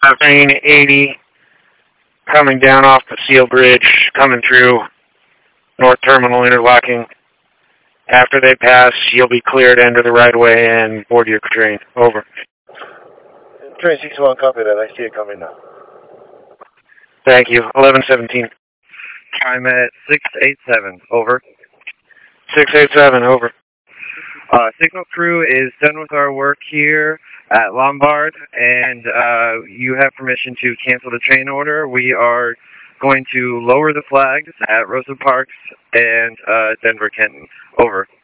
train 80 coming down off the Seal Bridge, coming through North Terminal interlocking. After they pass, you'll be cleared to enter the right of way and board your train. Over. Train 61, copy that. I see it coming now. Thank you. 1117. I'm at 687. Over. 687. Over. Signal crew is done with our work here at Lombard, and you have permission to cancel the train order. We are going to lower the flags at Rosa Parks and Denver Kenton. Over.